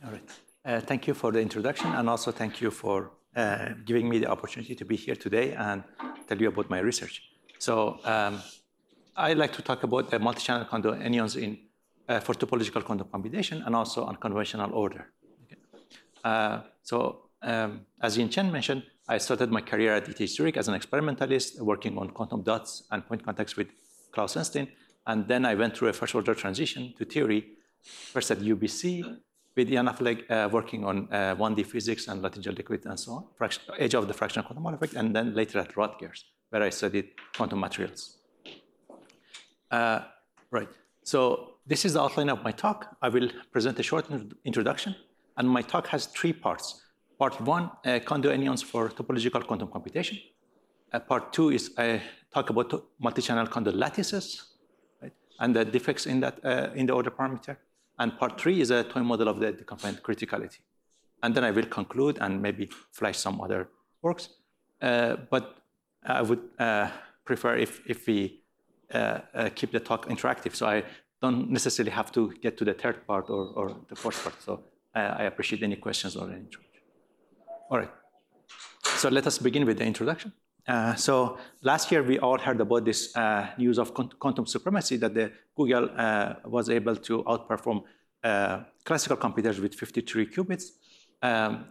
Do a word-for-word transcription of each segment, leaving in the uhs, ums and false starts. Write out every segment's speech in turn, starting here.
All right. Uh, thank you for the introduction, and also thank you for uh, giving me the opportunity to be here today and tell you about my research. So um, I'd like to talk about the multi-channel Kondo anyons in, uh, for topological quantum computation and also unconventional order. Okay. Uh, so um, as Yin Chen mentioned, I started my career at E T H Zurich as an experimentalist working on quantum dots and point contacts with Klaus Enstein. And then I went through a first order transition to theory, first at U B C, with Jan Affleck uh, working on uh, one D physics and Luttinger liquid and so on, fraction, age of the fractional quantum Hall effect, and then later at Rutgers, where I studied quantum materials. Uh, right, so this is the outline of my talk. I will present a short introduction, and my talk has three parts. Part one, uh, Kondo anyons for topological quantum computation. Uh, part two is I talk about multi-channel Kondo lattices, right, and the defects in that uh, in the order parameter. And part three is a toy model of the deconfined criticality. And then I will conclude and maybe flash some other works. Uh, but I would uh, prefer if, if we uh, uh, keep the talk interactive. So I don't necessarily have to get to the third part or, or the fourth part. So uh, I appreciate any questions or any interest. All right. So let us begin with the introduction. Uh, so last year, we all heard about this uh, news of quantum supremacy, that the Google uh, was able to outperform uh, classical computers with fifty-three qubits. Um,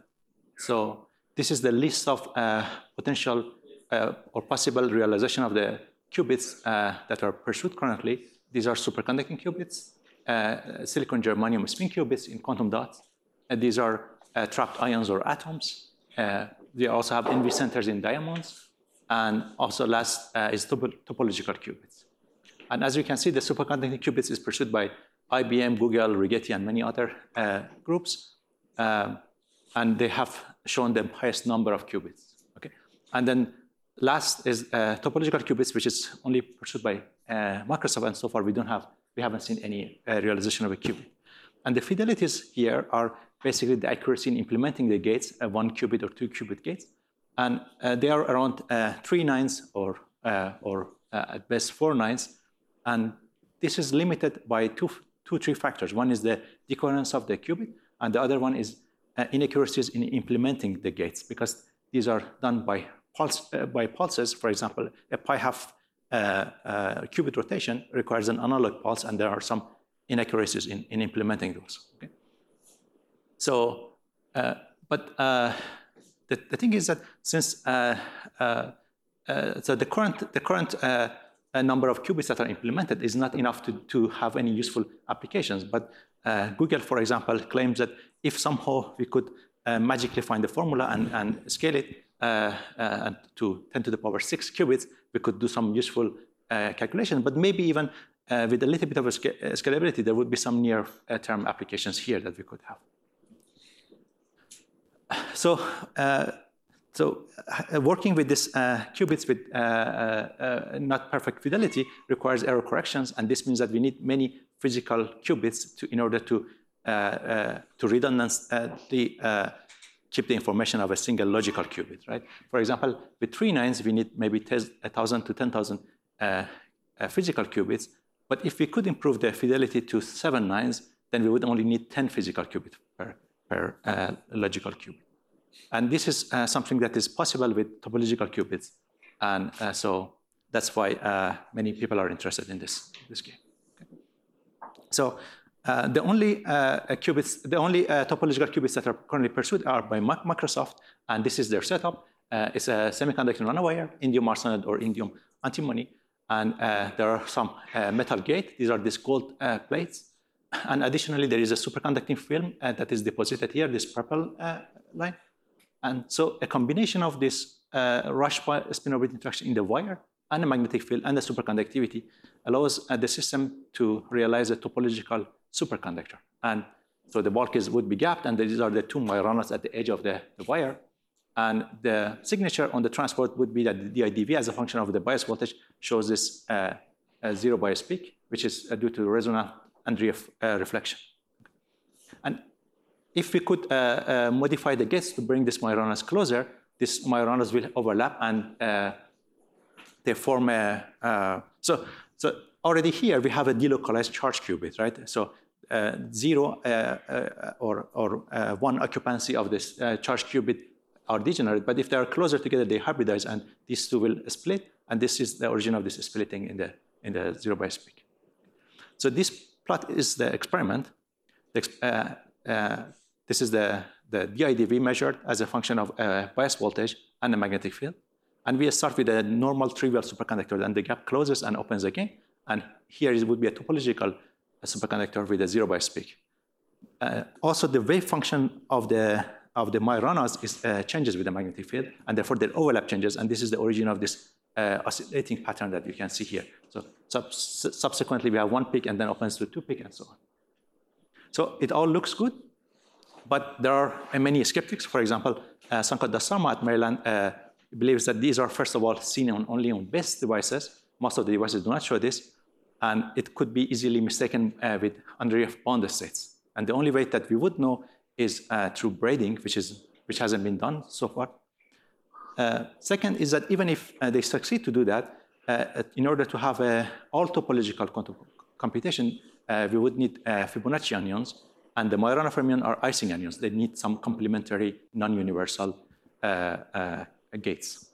so this is the list of uh, potential uh, or possible realization of the qubits uh, that are pursued currently. These are superconducting qubits, uh, silicon germanium spin qubits in quantum dots. And these are uh, trapped ions or atoms. Uh, we also have envy centers in diamonds. And also last uh, is topo topological qubits. And as you can see, the superconducting qubits is pursued by I B M, Google, Rigetti, and many other uh, groups. Um, and they have shown the highest number of qubits. Okay. And then last is uh, topological qubits, which is only pursued by uh, Microsoft. And so far, we don't have, we haven't seen any uh, realization of a qubit. And the fidelities here are basically the accuracy in implementing the gates, uh, one qubit or two qubit gates. And uh, they are around uh, three nines or, uh, or uh, at best four nines. And this is limited by two, two, three factors. One is the decoherence of the qubit, and the other one is uh, inaccuracies in implementing the gates, because these are done by, pulse, uh, by pulses. For example, a pi half uh, uh, qubit rotation requires an analog pulse, and there are some inaccuracies in, in implementing those. Okay? So, uh, but uh, The, the thing is that since uh, uh, uh, so the current the current uh, uh, number of qubits that are implemented is not enough to, to have any useful applications. But uh, Google, for example, claims that if somehow we could uh, magically find the formula and, and scale it uh, uh, to ten to the power six qubits, we could do some useful uh, calculation. But maybe even uh, with a little bit of a sca scalability, there would be some near-term applications here that we could have. So, uh, so uh, working with this uh, qubits with uh, uh, not perfect fidelity requires error corrections, and this means that we need many physical qubits to, in order to uh, uh, to redundantly uh, keep the information of a single logical qubit, right? For example, with three nines, we need maybe a thousand to ten thousand uh, uh, physical qubits. But if we could improve the fidelity to seven nines, then we would only need ten physical qubits per. per uh, logical qubit. And this is uh, something that is possible with topological qubits. And uh, so that's why uh, many people are interested in this, this game. Okay. So uh, the only uh, qubits, the only uh, topological qubits that are currently pursued are by Microsoft, and this is their setup. Uh, it's a semiconductor nanowire, indium arsenide or indium antimony, and uh, there are some uh, metal gate. These are these gold uh, plates. And additionally, there is a superconducting film uh, that is deposited here, this purple uh, line. And so a combination of this uh, rush spin-orbit interaction in the wire and the magnetic field and the superconductivity allows uh, the system to realize a topological superconductor. And so the bulk is, would be gapped, and these are the two Majorana's at the edge of the, the wire. And the signature on the transport would be that the D I D V as a function of the bias voltage shows this uh, zero bias peak, which is uh, due to resonant Andreev uh, reflection. And if we could uh, uh, modify the gates to bring this Majorana's closer, these Majorana's will overlap and uh, they form a, uh, so, so already here we have a delocalized charge qubit, right? So uh, zero uh, uh, or, or uh, one occupancy of this uh, charged qubit are degenerate, but if they are closer together, they hybridize, and these two will split, and this is the origin of this splitting in the, in the zero bias peak. So this plot is the experiment. The, uh, uh, this is the, the D I D V measured as a function of uh, bias voltage and the magnetic field. And we start with a normal trivial superconductor, and the gap closes and opens again. And here it would be a topological superconductor with a zero bias peak. Uh, also, the wave function of the of the Majoranas is uh, changes with the magnetic field, and therefore their overlap changes. And this is the origin of this uh, oscillating pattern that you can see here. So sub subsequently, we have one peak and then opens to two peak and so on. So it all looks good, but there are uh, many skeptics. For example, uh, Sankar Das Sarma at Maryland uh, believes that these are, first of all, seen on, only on base devices. Most of the devices do not show this, and it could be easily mistaken uh, with Andreev bound states. And the only way that we would know is uh, through braiding, which, is, which hasn't been done so far. Uh, second is that even if uh, they succeed to do that, uh, in order to have a all topological computation, uh, we would need uh, Fibonacci anyons, and the Majorana fermion are Ising anyons. They need some complementary non-universal uh, uh, gates.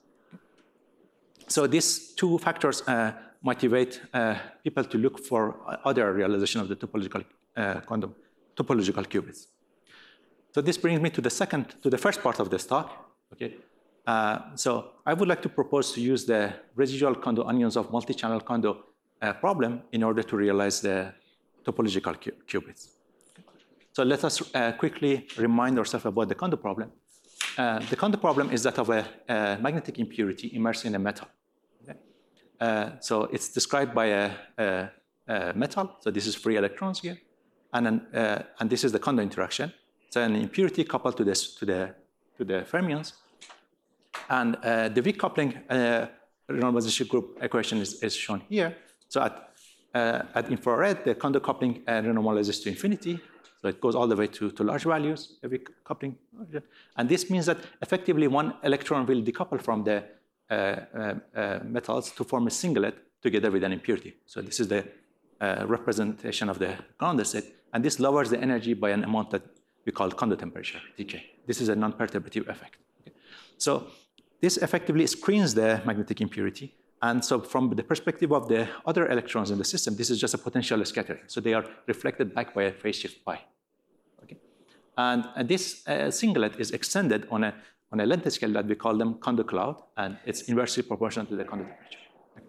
So these two factors uh, motivate uh, people to look for other realization of the topological uh, quantum topological qubits. So this brings me to the second, to the first part of this talk. Okay, uh, so I would like to propose to use the residual Kondo onions of multi-channel Kondo uh, problem in order to realize the topological qu qubits. So let us uh, quickly remind ourselves about the Kondo problem. Uh, the Kondo problem is that of a, a magnetic impurity immersed in a metal. Okay? Uh, so it's described by a, a, a metal. So this is free electrons here, and an, uh, and this is the Kondo interaction. So an impurity coupled to this to the to the fermions, and uh, the weak coupling uh, renormalization group equation is, is shown here. So at uh, at infrared, the Kondo coupling uh, renormalizes to infinity. So it goes all the way to, to large values, the weak coupling. And this means that effectively one electron will decouple from the uh, uh, uh, metals to form a singlet together with an impurity. So this is the uh, representation of the ground state. And this lowers the energy by an amount that we call Kondo temperature, T K. This is a non-perturbative effect. Okay. So this effectively screens the magnetic impurity. And so from the perspective of the other electrons in the system, this is just a potential scattering. So they are reflected back by a phase shift pi. Okay. And, and this uh, singlet is extended on a, on a length scale that we call them Kondo cloud, and it's inversely proportional to the Kondo temperature. Okay.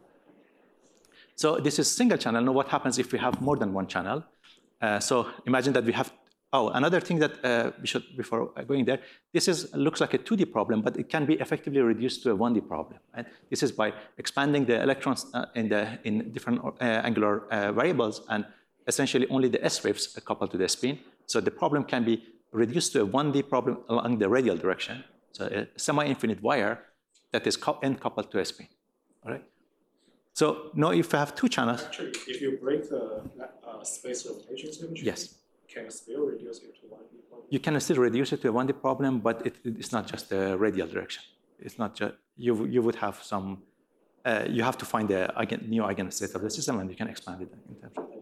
So this is single channel. Now what happens if we have more than one channel? Uh, so imagine that we have. Oh, another thing that uh, we should, before going there, this is, looks like a two D problem, but it can be effectively reduced to a one D problem. Right? This is by expanding the electrons uh, in, the, in different uh, angular uh, variables, and essentially only the S waves are coupled to the spin. So the problem can be reduced to a one D problem along the radial direction. So a semi-infinite wire that is end coupled to a spin. All right? So now if you have two channels. Actually, if you break the uh, space rotation symmetry, yes. Can still reduce it to one D problem? You can still reduce it to a one D problem, but it, it's not just the radial direction. It's not just, you, you would have some, uh, you have to find the eigen, new eigenstate of the system, and you can expand it in terms of.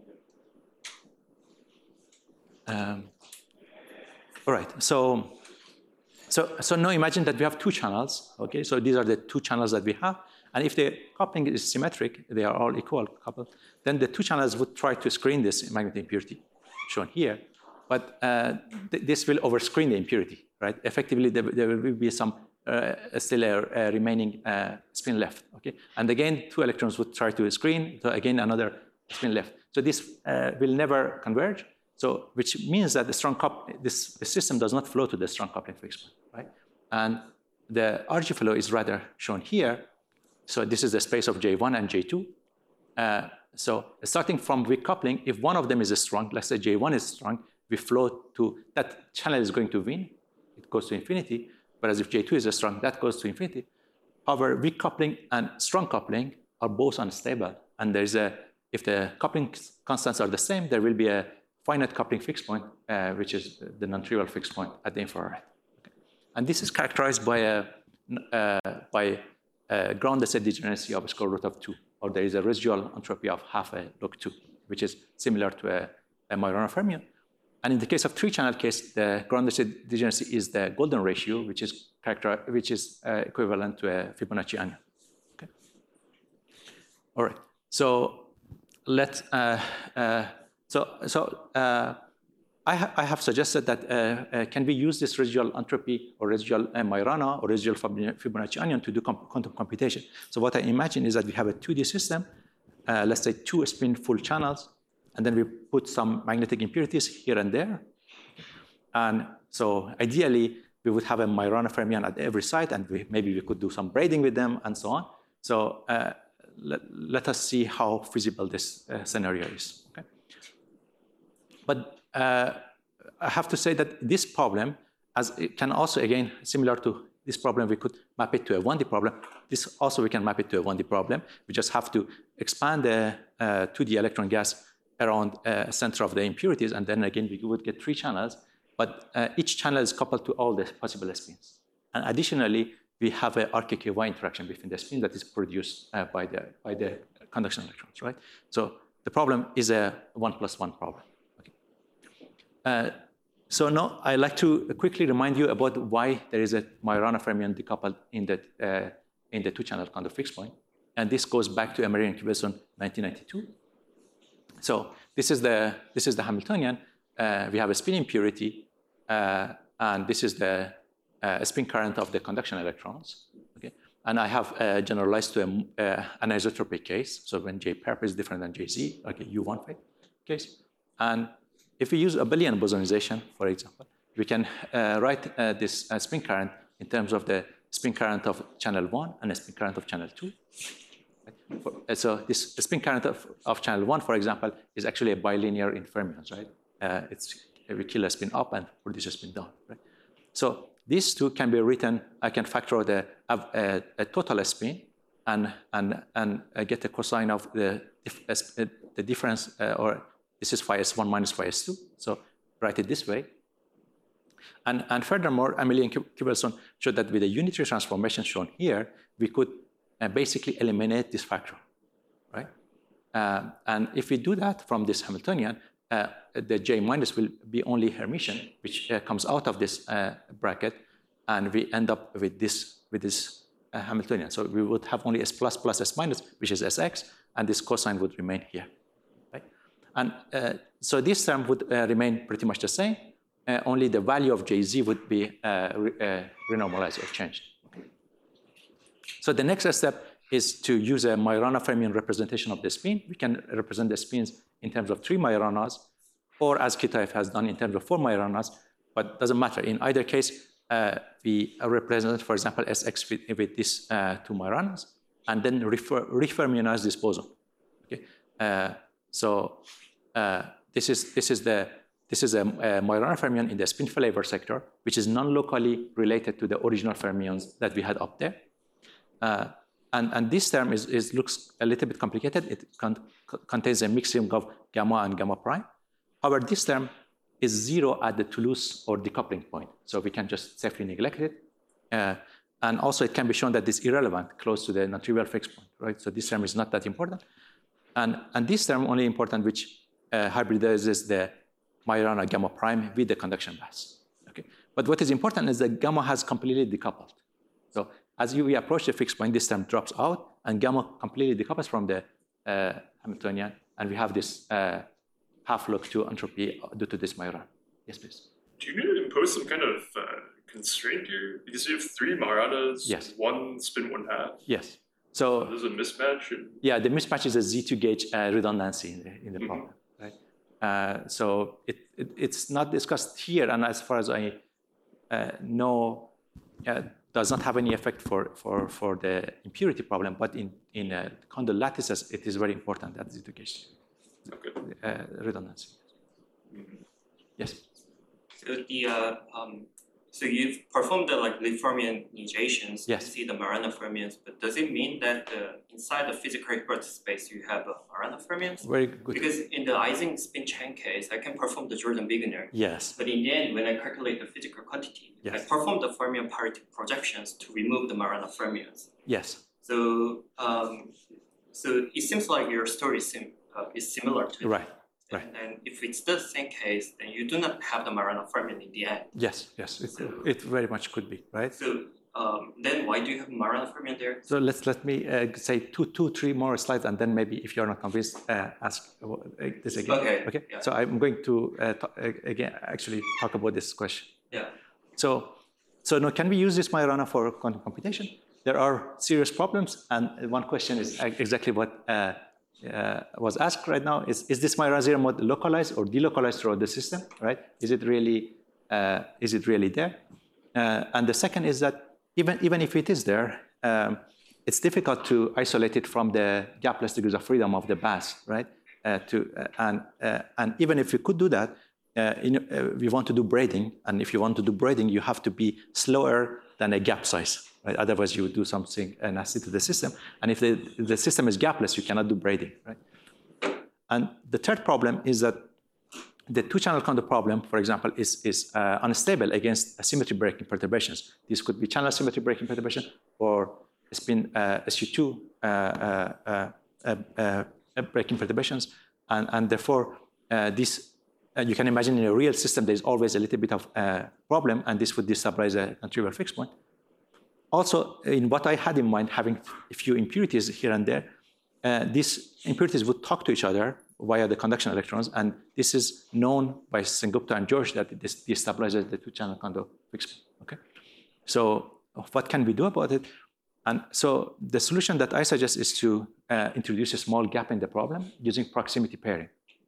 Um, all right, so, so, so now imagine that we have two channels, okay? So these are the two channels that we have, and if the coupling is symmetric, they are all equal coupled, then the two channels would try to screen this magnetic impurity, shown here, but uh, th this will overscreen the impurity, right? Effectively, there, there will be some uh, still a, a remaining uh, spin left, okay? And again, two electrons would try to screen, so again, another spin left. So this uh, will never converge, so which means that the strong coupling, this the system does not flow to the strong coupling fixed point, right? And the R G flow is rather shown here. So this is the space of J one and J two. Uh, So starting from weak coupling, if one of them is strong, let's say J one is strong, we flow to, that channel is going to win, it goes to infinity, whereas if J two is strong, that goes to infinity. However, weak coupling and strong coupling are both unstable, and there's a, if the coupling constants are the same, there will be a finite coupling fixed point, uh, which is the non-trivial fixed point at the infrared. Okay. And this is characterized by a, uh, by a ground state degeneracy of square root of two. Or there is a residual entropy of half a log two, which is similar to a, a Majorana fermion. And in the case of three-channel case, the ground state degeneracy is the golden ratio, which is character, which is uh, equivalent to a Fibonacci onion. Okay. All right. So let's. Uh, uh, so so uh, I, ha I have suggested that uh, uh, can we use this residual entropy or residual uh, Majorana or residual Fibonacci onion to do comp quantum computation. So what I imagine is that we have a two D system, uh, let's say two spin full channels. And then we put some magnetic impurities here and there. And so ideally, we would have a Majorana fermion at every site, and we, maybe we could do some braiding with them and so on. So uh, let, let us see how feasible this uh, scenario is. Okay? But uh, I have to say that this problem, as it can also, again, similar to this problem, we could map it to a one D problem. This also we can map it to a one D problem. We just have to expand the uh, two D electron gas around a uh, center of the impurities, and then again we would get three channels, but uh, each channel is coupled to all the possible spins. And additionally, we have an R K K Y interaction between the spin that is produced uh, by the by the conduction electrons, right? So the problem is a one plus one problem. Okay. Uh, so now I like to quickly remind you about why there is a Majorana fermion decoupled in the uh, in the two-channel Kondo fixed point, and this goes back to Emery and Kibelson, nineteen ninety-two. So this is the this is the Hamiltonian. Uh, we have a spin impurity, uh, and this is the uh, spin current of the conduction electrons. Okay, and I have uh, generalized to a, uh, an isotropic case. So when J perp is different than J Z, like a U one phi case. And if we use abelian bosonization, for example, we can uh, write uh, this uh, spin current in terms of the spin current of channel one and a spin current of channel two. For, so this spin current of, of channel one, for example, is actually a bilinear in fermions, right? Uh, it's we kill a spin up and produce a spin down, right? So these two can be written. I can factor out a, a, a total spin and and and get a cosine of the the difference, uh, or this is phi s one minus phi s two. So write it this way. And and furthermore, Amelie and Kibelson showed that with the unitary transformation shown here, we could Uh, basically eliminate this factor, right? Uh, and if we do that from this Hamiltonian, uh, the J minus will be only Hermitian, which uh, comes out of this uh, bracket, and we end up with this with this uh, Hamiltonian. So we would have only S plus plus S minus, which is S X, and this cosine would remain here, right? And uh, so this term would uh, remain pretty much the same. Uh, only the value of J Z would be uh, re uh, renormalized or changed. So the next step is to use a Majorana fermion representation of the spin. We can represent the spins in terms of three Majoranas, or as Kitaev has done in terms of four Majoranas, but it doesn't matter. In either case, uh, we represent, for example, S X with, with these uh, two Majoranas, and then refer, refermionize this boson. Okay? Uh, so uh, this is this is the this is a, a Majorana fermion in the spin flavor sector, which is non-locally related to the original fermions that we had up there. Uh, and, and this term is, is looks a little bit complicated. It con contains a mixing of gamma and gamma prime. However, this term is zero at the Toulouse or decoupling point, so we can just safely neglect it. Uh, and also, it can be shown that it's irrelevant close to the non-trivial fixed point, right? So this term is not that important. And, and this term only important, which uh, hybridizes the Majorana gamma prime with the conduction mass. Okay. But what is important is that gamma has completely decoupled. So as you, we approach the fixed point, this term drops out, and gamma completely decouples from the uh, Hamiltonian, and we have this uh, half-log to entropy due to this Majorana. Yes, please. Do you need to impose some kind of uh, constraint here? Because you have three Majoranas, yes. one spin one half. Yes. So, so there's a mismatch. And... Yeah, the mismatch is a Z two gauge uh, redundancy in the, in the mm-hmm. problem, right? Uh, so it, it, it's not discussed here, and as far as I uh, know, uh, does not have any effect for, for, for the impurity problem, but in, in uh, Kondo lattices, it is very important that Z two gauge okay. uh, redundancy. Mm-hmm. Yes? So the uh, um, so you've performed the like Lie-fermionizations yes. to see the Majorana fermions, but does it mean that uh, inside the physical hypertext space you have uh, Majorana fermions? Very good. Because in the Ising spin chain case, I can perform the Jordan-Wegener. Yes. But in the end, when I calculate the physical quantity, yes. I perform the fermion parity projections to remove the Majorana fermions. Yes. So um, so it seems like your story sim uh, is similar to right. Right. And then if it's the same case, then you do not have the Marana fermion in the end. Yes, yes, it, it very much could be, right? So um, then why do you have Marana fermion there? So let's let me uh, say two, two, three more slides, and then maybe if you're not convinced, uh, ask uh, this again. Okay. Okay. Yeah. So I'm going to uh, talk, uh, again actually talk about this question. Yeah. So, so now can we use this Majorana for quantum computation? There are serious problems, and one question is exactly what uh, uh, was asked right now: is is this Majorana zero mode localized or delocalized throughout the system? Right? Is it really uh, is it really there? Uh, and the second is that even even if it is there, um, it's difficult to isolate it from the gapless degrees of freedom of the bass, right? Uh, to uh, and uh, and even if we could do that, uh, in, uh, we want to do braiding, and if you want to do braiding, you have to be slower than a gap size, right? Otherwise, you would do something uh, nasty to the system. And if the if the system is gapless, you cannot do braiding, right? And the third problem is that the two-channel condo problem, for example, is, is uh, unstable against symmetry breaking perturbations. This could be channel symmetry breaking perturbation or spin uh, S U two uh, uh, uh, uh, uh, breaking perturbations. And, and therefore, uh, this, uh, you can imagine in a real system, there's always a little bit of uh, problem, and this would destabilize a non-trivial fixed point. Also, in what I had in mind, having a few impurities here and there, uh, these impurities would talk to each other via the conduction electrons, and this is known by Sengupta and George that this destabilizes the two-channel condo fixed point. Okay, so what can we do about it? And so the solution that I suggest is to uh, introduce a small gap in the problem using proximity pairing.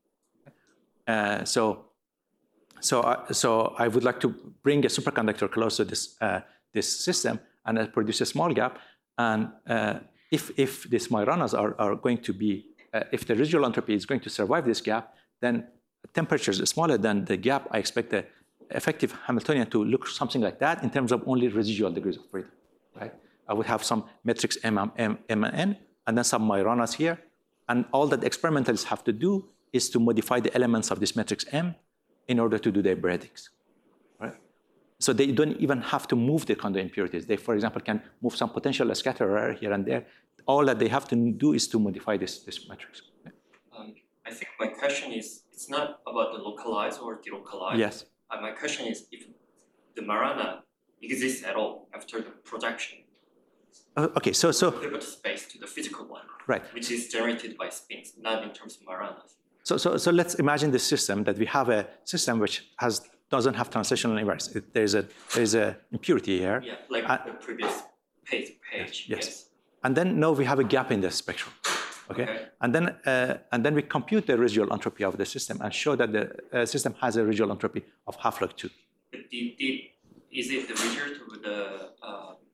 Uh, so, so, I, so I would like to bring a superconductor close to this uh, this system and uh, produce a small gap. And uh, if if these Majoranas are are going to be Uh, if the residual entropy is going to survive this gap, then temperatures smaller than the gap, I expect the effective Hamiltonian to look something like that in terms of only residual degrees of freedom, right? I would have some matrix M, M, M and N, and then some Majoranas here, and all that experimentalists have to do is to modify the elements of this matrix M in order to do their braidings, right? So they don't even have to move the condo impurities. They, for example, can move some potential scatterer here and there. All that they have to do is to modify this, this matrix. Um, I think my question is, it's not about the localized or delocalized. Yes. Uh, my question is if the Marana exists at all after the projection. Uh, okay, so so Pivot space to the physical one, right, which is generated by spins, not in terms of Maranas. So so so let's imagine this system that we have a system which has doesn't have translational invariance. It, there's a there's a impurity here. Yeah, like uh, the previous page. page. Yes. yes. And then now we have a gap in the spectrum. Okay. okay. And then uh, and then we compute the residual entropy of the system and show that the uh, system has a residual entropy of half log two. But did, did, is it the result of the uh,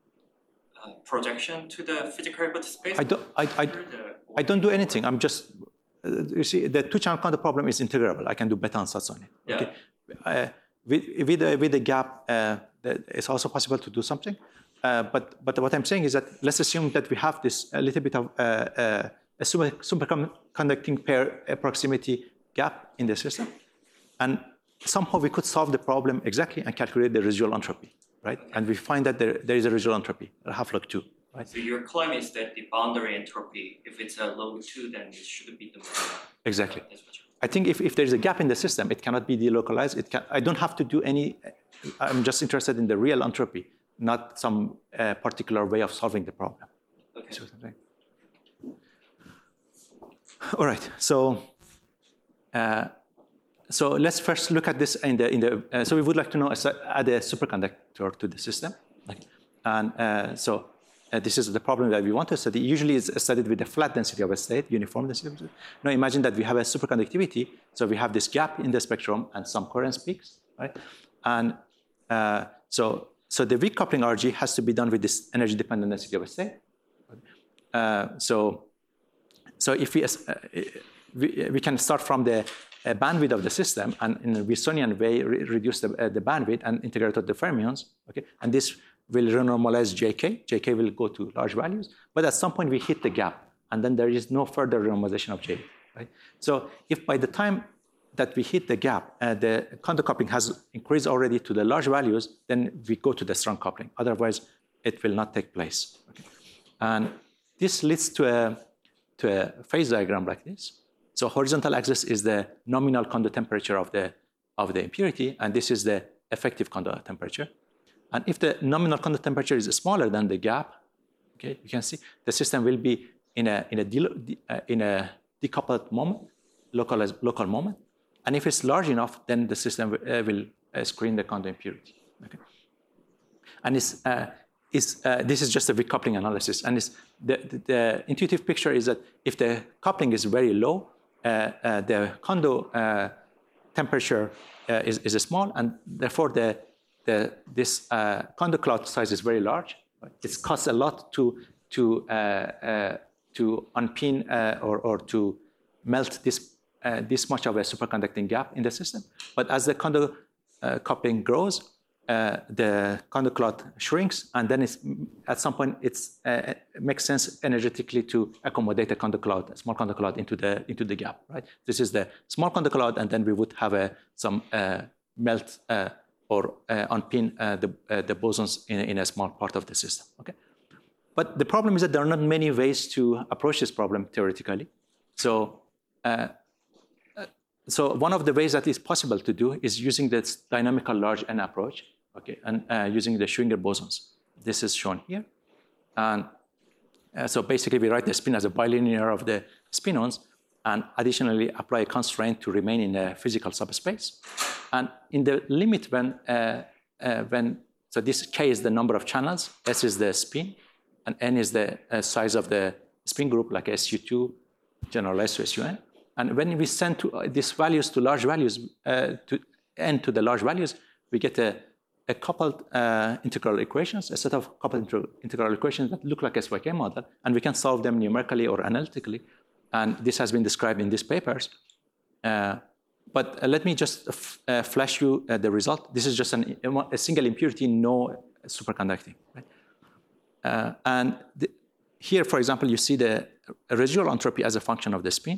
uh, projection to the physical Hilbert space? I don't I I, I don't do anything. I'm just uh, you see the two-channel condo problem is integrable. I can do beta ansatz on it. Yeah. Okay. Uh, with with a, with a gap, uh, it's also possible to do something. Uh, but but what I'm saying is that let's assume that we have this a little bit of uh, uh, a super, superconducting pair uh, proximity gap in the system, and somehow we could solve the problem exactly and calculate the residual entropy, right? Okay. And we find that there, there is a residual entropy, half log two. Right? So your claim is that the boundary entropy, if it's a log two, then it should be the Marana. Exactly. I think if, if there's a gap in the system, it cannot be delocalized. It can, I don't have to do any. I'm just interested in the real entropy, not some uh, particular way of solving the problem. Okay. All right. So, uh, so let's first look at this in the in the. Uh, so we would like to know add a superconductor to the system, okay. And uh, so uh, this is the problem that we want to study. Usually, it's studied with the flat density of a state, uniform density of a state. Now, imagine that we have a superconductivity. So we have this gap in the spectrum and some coherence peaks, right? And uh, so. So the weak coupling R G has to be done with this energy dependent density of a state. Uh, so, so if we, uh, we we can start from the uh, bandwidth of the system and in a Wilsonian way re reduce the, uh, the bandwidth and integrate out the fermions. Okay, and this will renormalize J K. J K will go to large values, but at some point we hit the gap, and then there is no further renormalization of J. Right. So if by the time that we hit the gap, uh, the condo coupling has increased already to the large values, then we go to the strong coupling. Otherwise, it will not take place. Okay? And this leads to a, to a phase diagram like this. So horizontal axis is the nominal condo temperature of the, of the impurity, and this is the effective condo temperature. And if the nominal condo temperature is smaller than the gap, okay, you can see the system will be in a, in a, de, uh, in a decoupled moment, local, local moment. And if it's large enough, then the system uh, will uh, screen the condo impurity. Okay? And it's, uh, it's, uh, this is just a weak coupling analysis. And it's, the, the, the intuitive picture is that if the coupling is very low, uh, uh, the condo uh, temperature uh, is, is small, and therefore the, the, this uh, condo cloud size is very large. It costs a lot to, to, uh, uh, to unpin uh, or, or to melt this, uh, this much of a superconducting gap in the system. But as the condo uh, coupling grows, uh, the condo cloud shrinks, and then it's, at some point it's, uh, it makes sense energetically to accommodate a condo cloud, a small condo cloud into the, into the gap, right? This is the small condo cloud, and then we would have a, some uh, melt uh, or uh, unpin uh, the, uh, the bosons in, in a small part of the system, okay? But the problem is that there are not many ways to approach this problem theoretically. So, uh, uh, so one of the ways that is possible to do is using this dynamical large N approach, okay, and uh, using the Schwinger bosons. This is shown here. And uh, so basically we write the spin as a bilinear of the spinons, and additionally apply a constraint to remain in a physical subspace. And in the limit when, uh, uh, when so this K is the number of channels, S is the spin, and N is the uh, size of the spin group, like S U two generalized to S U N. And when we send to, uh, these values to large values, uh, to N to the large values, we get a, a coupled uh, integral equations, a set of coupled inter integral equations that look like a S Y K model, and we can solve them numerically or analytically. And this has been described in these papers. Uh, but uh, let me just f uh, flash you uh, the result. This is just an, a single impurity, no superconducting. Right? Uh, and the, here, for example, you see the residual entropy as a function of the spin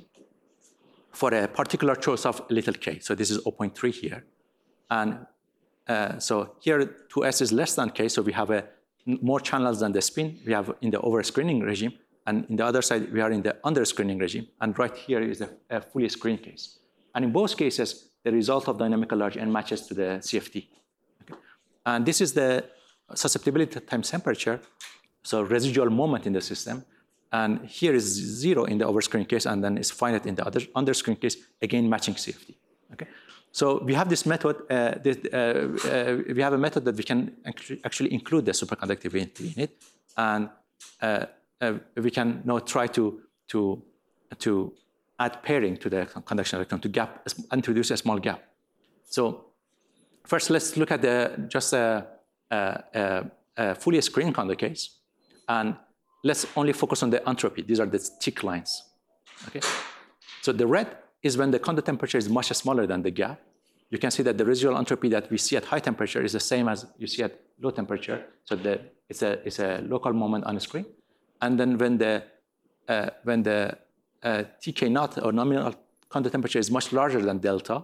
for a particular choice of little k. So this is zero point three here. And uh, so here, two S is less than k, so we have a, more channels than the spin. We have in the over-screening regime. And in the other side, we are in the under-screening regime. And right here is a, a fully screened case. And in both cases, the result of dynamical large N matches to the C F T. Okay. And this is the susceptibility times temperature, so residual moment in the system. And here is zero in the over-screening case, and then it's finite in the other under-screening case, again matching C F T. Okay. So we have this method, uh, this, uh, uh, we have a method that we can actually include the superconductivity in it. And uh, Uh, we can now try to, to, to add pairing to the conduction electron, to gap, introduce a small gap. So first, let's look at the, just a, a, a, a fully screened condo case. And let's only focus on the entropy. These are the thick lines. Okay? So the red is when the condo temperature is much smaller than the gap. You can see that the residual entropy that we see at high temperature is the same as you see at low temperature. So the, it's, a, it's a local moment on the screen. And then when the, uh, when the uh, T K naught or nominal condo temperature is much larger than delta,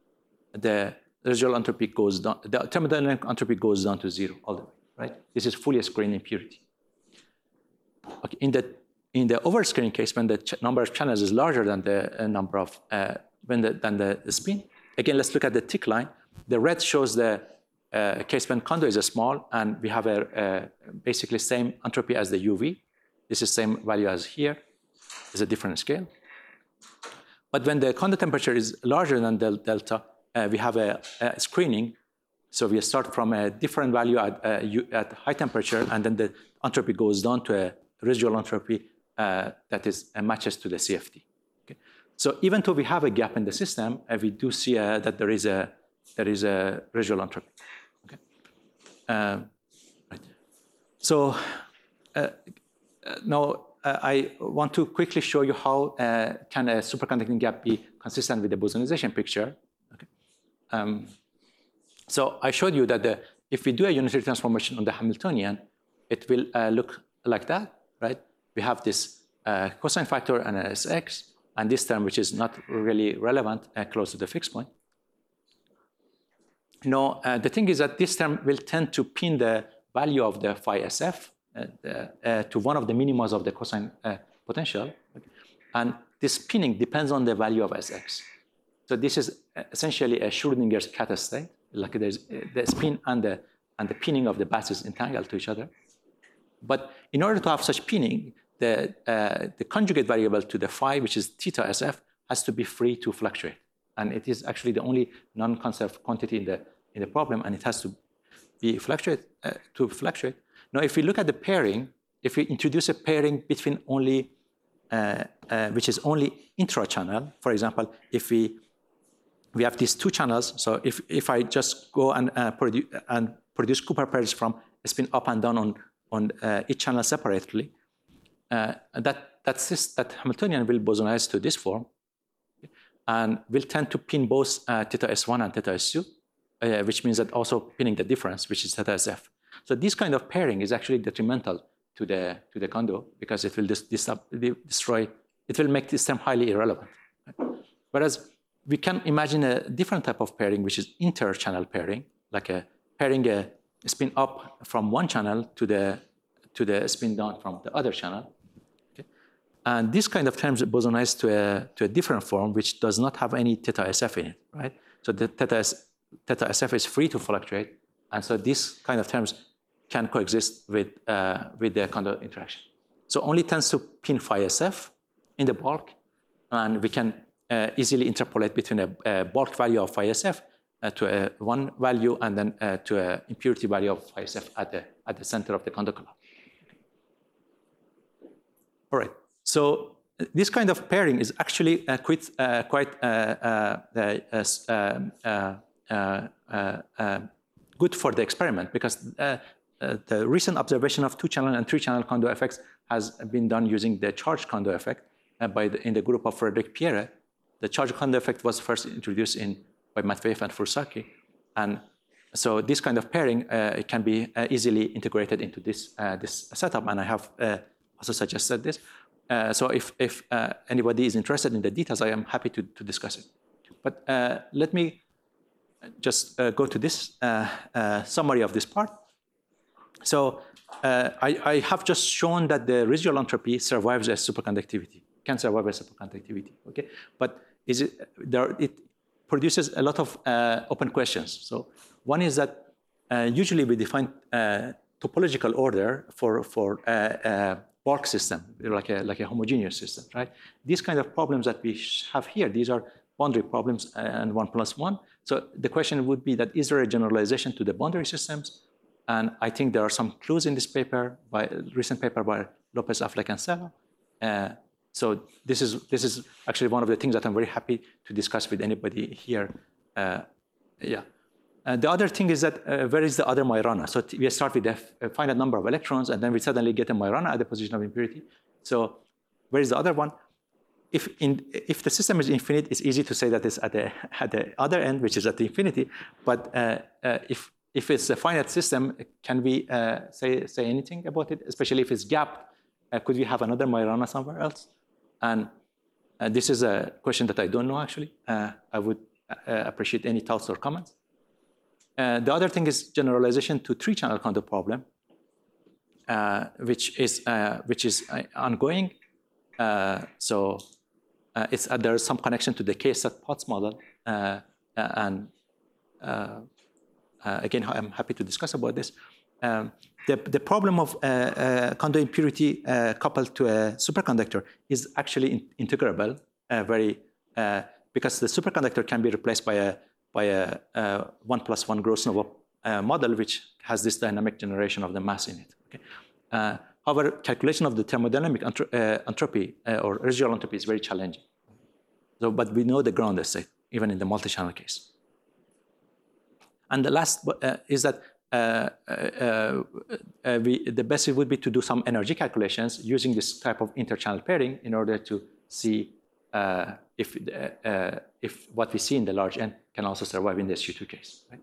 the residual entropy goes down, the thermodynamic entropy goes down to zero all the way, right? This is fully screened impurity. Okay. In the, in the over-screening case, when the number of channels is larger than the uh, number of, uh, when the, than the, the spin, again, let's look at the thick line. The red shows the uh, case when condo is a small, and we have a, a basically same entropy as the U V. This is same value as here. It's a different scale. But when the condo temperature is larger than del delta, uh, we have a, a screening. So we start from a different value at, uh, at high temperature, and then the entropy goes down to a residual entropy uh, that is uh, matches to the C F T. Okay? So even though we have a gap in the system, uh, we do see uh, that there is a there is a residual entropy. Okay? Uh, right. So. Uh, Uh, now, uh, I want to quickly show you how uh, can a superconducting gap be consistent with the bosonization picture. Okay. Um, so I showed you that the, if we do a unitary transformation on the Hamiltonian, it will uh, look like that, right? We have this uh, cosine factor and S X, and this term, which is not really relevant, uh, close to the fixed point. Now, uh, the thing is that this term will tend to pin the value of the phi S F Uh, uh, to one of the minimas of the cosine uh, potential. Okay. And this spinning depends on the value of Sx. So this is essentially a Schrödinger's cat state, like there's the spin and the, and the pinning of the bases entangled to each other. But in order to have such pinning, the, uh, the conjugate variable to the phi, which is theta Sf, has to be free to fluctuate. And it is actually the only non-conserved quantity in the, in the problem, and it has to be fluctuate, uh, to fluctuate. Now, if we look at the pairing, if we introduce a pairing between only, uh, uh, which is only intra-channel, for example, if we, we have these two channels, so if, if I just go and, uh, produ and produce Cooper pairs from spin up and down on, on uh, each channel separately, uh, that, that's this, that Hamiltonian will bosonize to this form, and will tend to pin both uh, theta S one and theta S two, uh, which means that also pinning the difference, which is theta S F. So this kind of pairing is actually detrimental to the, to the condo because it will dis dis destroy, it will make this term highly irrelevant. Right? Whereas we can imagine a different type of pairing, which is inter-channel pairing, like a pairing a spin up from one channel to the, to the spin down from the other channel. And this kind of terms bosonize to a, to a different form, which does not have any theta S F in it, right? So the theta, S, theta S F is free to fluctuate. And so these kind of terms can coexist with, uh, with the condo interaction. So only tends to pin phi S F in the bulk. And we can uh, easily interpolate between a, a bulk value of phi S F uh, to a one value and then uh, to an impurity value of phi S F at the, at the center of the condo column. All right. So this kind of pairing is actually uh, quite, uh, quite uh, uh, uh, uh, uh, uh, uh, good for the experiment because uh, uh, the recent observation of two-channel and three-channel condo effects has been done using the charge condo effect uh, by the, in the group of Frederick Pierre. The charge condo effect was first introduced in by Matveyev and Furusaki, and so this kind of pairing uh, can be uh, easily integrated into this uh, this setup, and I have uh, also suggested this. Uh, so if, if uh, anybody is interested in the details, I am happy to, to discuss it. But uh, let me just uh, go to this uh, uh, summary of this part. So uh, I, I have just shown that the residual entropy survives as superconductivity, can survive as superconductivity, okay? But is it, there, it produces a lot of uh, open questions. So one is that uh, usually we define uh, topological order for, for uh, uh, bulk system, like a, like a homogeneous system, right? These kind of problems that we have here, these are boundary problems and one plus one. So the question would be that is there a generalization to the boundary systems? And I think there are some clues in this paper, by a recent paper by Lopez, Affleck, and Sella. Uh, so this is, this is actually one of the things that I'm very happy to discuss with anybody here. Uh, yeah. And the other thing is that uh, where is the other Majorana? So we start with a, a finite number of electrons, and then we suddenly get a Majorana at the position of impurity. So where is the other one? If, in, if the system is infinite, it's easy to say that it's at the, at the other end, which is at the infinity. But uh, uh, if, if it's a finite system, can we uh, say, say anything about it? Especially if it's gapped, uh, could we have another Majorana somewhere else? And uh, this is a question that I don't know, actually. Uh, I would uh, appreciate any thoughts or comments. Uh, the other thing is generalization to three-channel condo problem, uh, which is uh, which is uh, ongoing. Uh, so uh, it's uh, there's some connection to the K-stat Potts model, uh, and uh, uh, again, I'm happy to discuss about this. Um, the the problem of uh, uh, condo impurity uh, coupled to a superconductor is actually in integrable, uh, very uh, because the superconductor can be replaced by a by a, a one plus one Grosnovo uh, model, which has this dynamic generation of the mass in it. Okay? Uh, however, calculation of the thermodynamic entro uh, entropy uh, or residual entropy is very challenging. So, but we know the ground state, even in the multi-channel case. And the last uh, is that uh, uh, uh, we, the best would be to do some energy calculations using this type of inter-channel pairing in order to see uh, if, uh, uh, if what we see in the large N can also survive in the S U two case. Right?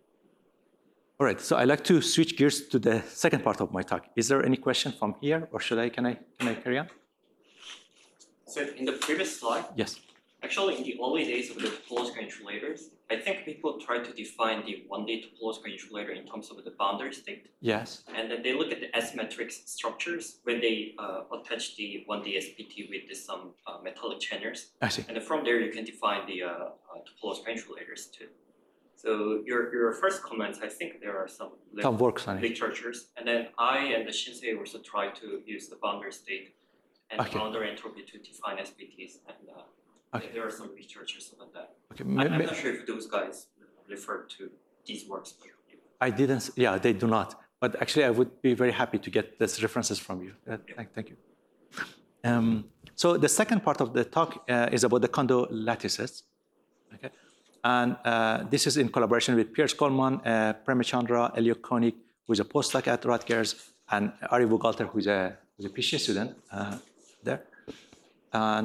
All right, so I'd like to switch gears to the second part of my talk. Is there any question from here, or should I, can I, can I carry on? So in the previous slide, yes. Actually, in the early days of the topological insulators, I think people try to define the one D topological insulator in terms of the boundary state. Yes. And then they look at the asymmetric structures when they uh, attach the one D S P T with the, some uh, metallic channels. I see. And then from there, you can define the uh, uh, topological insulators too. So your, your first comments, I think there are some Some works on it. literatures. And then I and the Shinsei also try to use the boundary state and Okay. boundary entropy to define S P Ts. And uh, Okay. there are some researchers about that. Okay. I, ma- I'm ma- not sure if those guys refer to these works. But I didn't. s- Yeah, they do not. But actually, I would be very happy to get these references from you. Uh, thank, thank you. Um, so the second part of the talk uh, is about the Kondo lattices. Okay, and uh, this is in collaboration with Piers Coleman, uh, Premchandra, Elio Koenig, who is a postdoc at Rutgers, and Ari Vugalter, who is a, who's a PhD student uh, there. And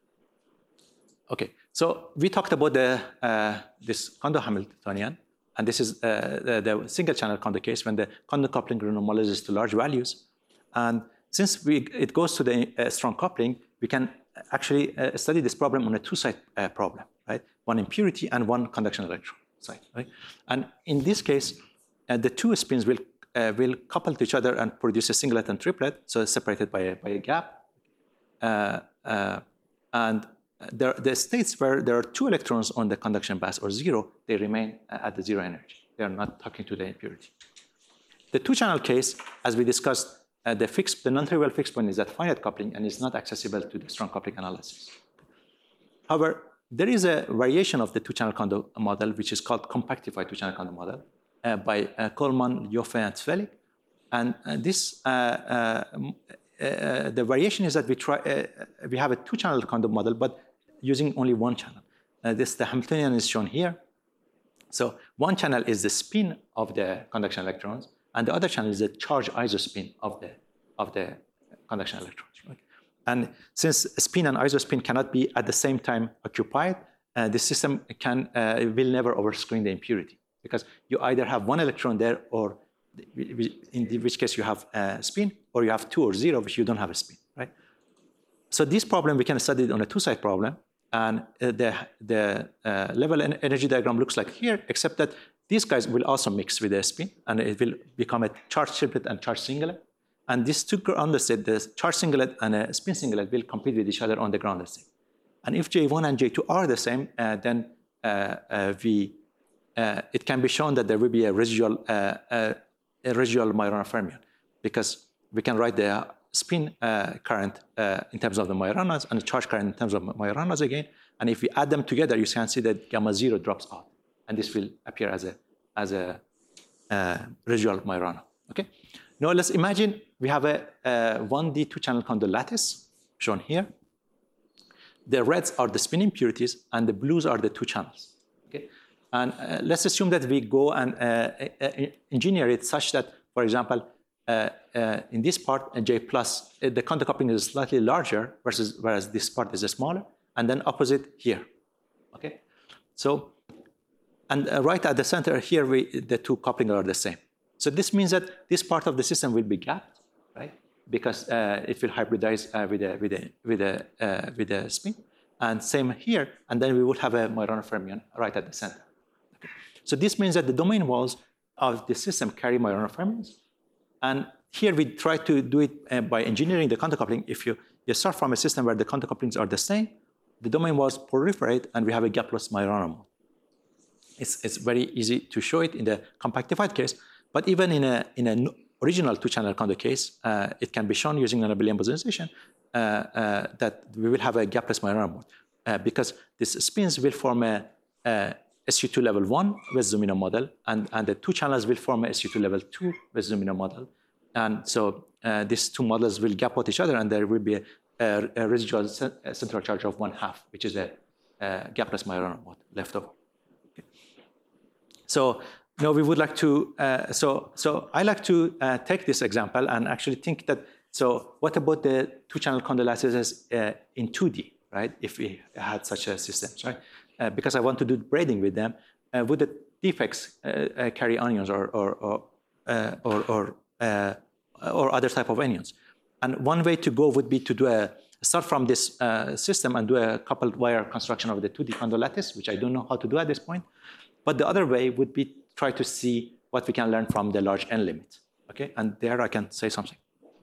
okay, so we talked about the uh, this Kondo Hamiltonian. And this is uh, the, the single-channel Kondo case when the Kondo coupling renormalizes to large values. And since we, it goes to the uh, strong coupling, we can actually uh, study this problem on a two-side uh, problem, right? One impurity and one conduction electron side, right? And in this case, uh, the two spins will uh, will couple to each other and produce a singlet and triplet, so it's separated by a, by a gap. Uh, uh, and There, the states where there are two electrons on the conduction bus or zero, they remain at the zero energy. They are not talking to the impurity. The two-channel case, as we discussed, uh, the fixed, the non-trivial fixed point is at finite coupling and is not accessible to the strong coupling analysis. However, there is a variation of the two-channel Kondo model, which is called compactified two-channel Kondo model uh, by uh, Coleman, Joffe, and Cvelik. And uh, this uh, uh, Uh, the variation is that we try uh, we have a two-channel Kondo model, but using only one channel. Uh, this the Hamiltonian is shown here. So one channel is the spin of the conduction electrons, and the other channel is the charge isospin of the of the conduction electrons. Right? And since spin and isospin cannot be at the same time occupied, uh, the system can uh, will never overscreen the impurity because you either have one electron there or in which case you have a spin, or you have two or zero, which you don't have a spin, right? So this problem we can study it on a two-side problem, and uh, the, the uh, level en energy diagram looks like here, except that these guys will also mix with the spin, and it will become a charge triplet and charge singlet. And these two grounded state, the charge singlet and a spin singlet, will compete with each other on the grounded state. And if J one and J two are the same, uh, then uh, uh, we, uh, it can be shown that there will be a residual uh, uh, a residual Majorana fermion, because we can write the spin uh, current uh, in terms of the Majoranas and the charge current in terms of Majoranas again. And if we add them together, you can see that gamma zero drops out, and this will appear as a as a uh, residual Majorana. Okay. Now let's imagine we have a, a one D two-channel Kondo lattice shown here. The reds are the spin impurities, and the blues are the two channels. Okay. And uh, let's assume that we go and uh, uh, engineer it such that, for example, uh, uh, in this part, uh, J plus, uh, the Kondo coupling is slightly larger versus whereas this part is smaller, and then opposite here. Okay, so and uh, right at the center here, we, the two coupling are the same. So this means that this part of the system will be gapped, right? Because uh, it will hybridize uh, with a with a with a uh, with a spin, and same here, and then we will have a Majorana fermion right at the center. So this means that the domain walls of the system carry Majorana fermions. And here we try to do it uh, by engineering the Kondo coupling. If you, you start from a system where the Kondo couplings are the same, the domain walls proliferate, and we have a gapless Majorana mode. It's, it's very easy to show it in the compactified case, but even in a in an original two-channel Kondo case, uh, it can be shown using an abelian bosonization uh, uh, that we will have a gapless Majorana mode uh, because these spins will form a, a S U two level one with Zumino model, and, and the two channels will form a S U two level two with Zumino model. And so uh, these two models will gap out each other, and there will be a, a, a residual a central charge of one half, which is a, a gapless Majorana mode left over. Okay. So now we would like to, uh, so, so I like to uh, take this example and actually think that, so what about the two-channel Kondo lattices uh, in two D, right? If we had such a system, right? Uh, because I want to do braiding with them, uh, would the defects uh, uh, carry onions or or or uh, or, or, uh, or other type of onions? And one way to go would be to do a start from this uh, system and do a coupled wire construction of the two D Kondo lattice, which I don't know how to do at this point. But the other way would be try to see what we can learn from the large N limit. Okay, and there I can say something.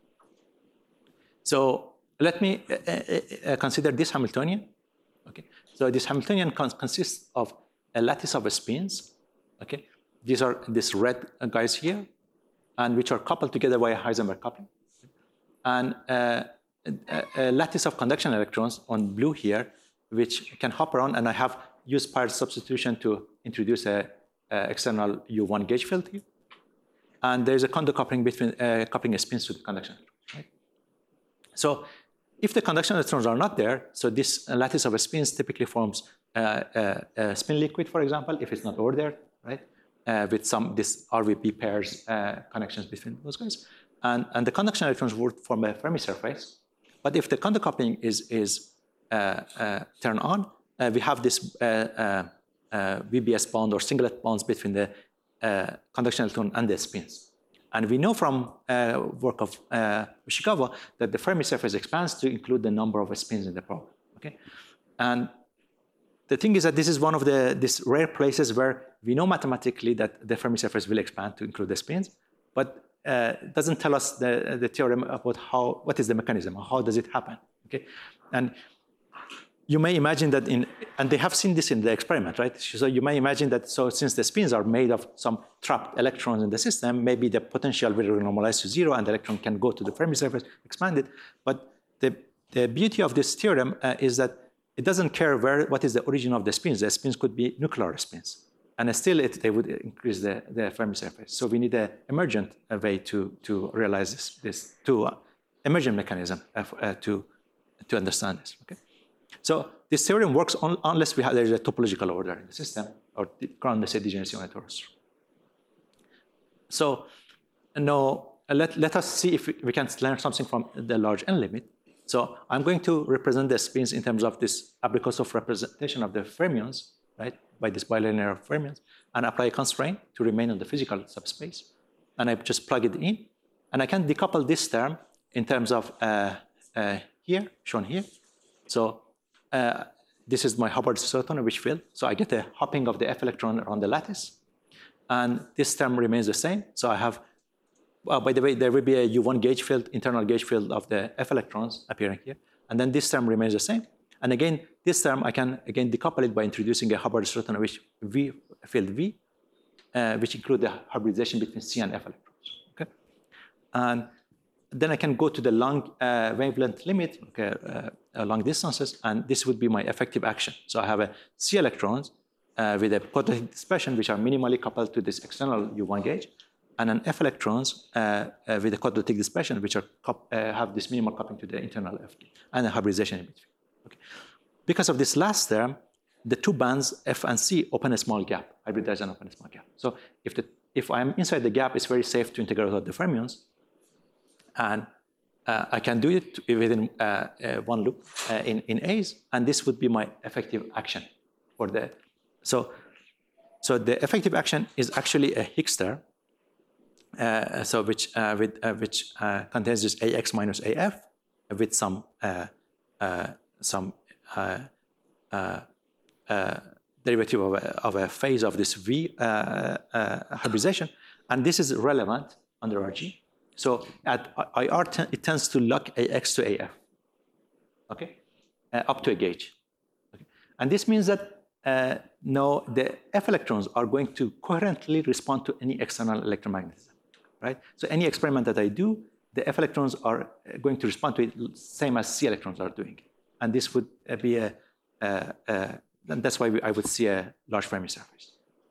So let me uh, uh, consider this Hamiltonian. Okay, so this Hamiltonian cons consists of a lattice of spins. Okay, these are these red guys here, and which are coupled together by a Heisenberg coupling, and uh, a, a lattice of conduction electrons on blue here, which can hop around, and I have used Peyer's substitution to introduce a, a external U one gauge field here, and there's a Kondo coupling between uh, coupling spins to the conduction electrons. Right? So if the conduction electrons are not there, so this lattice of spins typically forms uh, a, a spin liquid, for example, if it's not ordered, right? Uh, with some this R V P pairs uh, connections between those guys, and and the conduction electrons would form a Fermi surface. But if the Kondo coupling is is uh, uh, turned on, uh, we have this uh, uh, uh, V B S bond or singlet bonds between the uh, conduction electron and the spins. And we know from uh, work of uh, Ishikawa that the Fermi surface expands to include the number of spins in the problem. Okay, and the thing is that this is one of the these rare places where we know mathematically that the Fermi surface will expand to include the spins, but uh, it doesn't tell us the, the theorem about how what is the mechanism, how does it happen. Okay, and you may imagine that in, and they have seen this in the experiment, right? So you may imagine that, so since the spins are made of some trapped electrons in the system, maybe the potential will normalize to zero and the electron can go to the Fermi surface, expand it. But the, the beauty of this theorem uh, is that it doesn't care where, what is the origin of the spins. The spins could be nuclear spins. And still it, they would increase the, the Fermi surface. So we need an emergent uh, way to, to realize this, this to uh, emergent mechanism uh, uh, to, to understand this, okay? So this theorem works on, unless we have there is a topological order in the system or ground state degeneracy on a torus. So now let, let us see if we, we can learn something from the large N limit. So I'm going to represent the spins in terms of this Abrikosov representation of the fermions, right, by this bilinear fermions, and apply a constraint to remain on the physical subspace. And I just plug it in, and I can decouple this term in terms of uh, uh, here, shown here. So Uh, this is my Hubbard Sutton-Lewis field. So I get a hopping of the F electron around the lattice. And this term remains the same. So I have, uh, by the way, there will be a U one gauge field, internal gauge field of the F electrons appearing here. And then this term remains the same. And again, this term, I can again decouple it by introducing a Hubbard Sutton-Lewis V field V, uh, which include the hybridization between C and F electrons. Okay? And then I can go to the long uh, wavelength limit, okay, uh, uh, long distances, and this would be my effective action. So I have a C electrons uh, with a quadratic dispersion, which are minimally coupled to this external U one gauge, and an F electrons uh, uh, with a quadratic dispersion, which are uh, have this minimal coupling to the internal F gauge, and a hybridization in between. Okay. Because of this last term, the two bands F and C open a small gap, hybridize and open a small gap. So if, the, if I'm inside the gap, it's very safe to integrate out the fermions. And uh, I can do it within uh, uh, one loop uh, in, in A's, and this would be my effective action for the, so, so the effective action is actually a Higgs term, uh, so which, uh, with, uh, which uh, contains this A X minus A F with some, uh, uh, some uh, uh, uh, derivative of a, of a phase of this V uh, uh, hybridization, and this is relevant under R G. So at I R, it tends to lock A X to A F, okay, uh, up to a gauge. Okay. And this means that uh, no, the F electrons are going to coherently respond to any external electromagnetism, right? So any experiment that I do, the F electrons are going to respond to it same as C electrons are doing. And this would be a, uh, uh, and that's why we, I would see a large Fermi surface.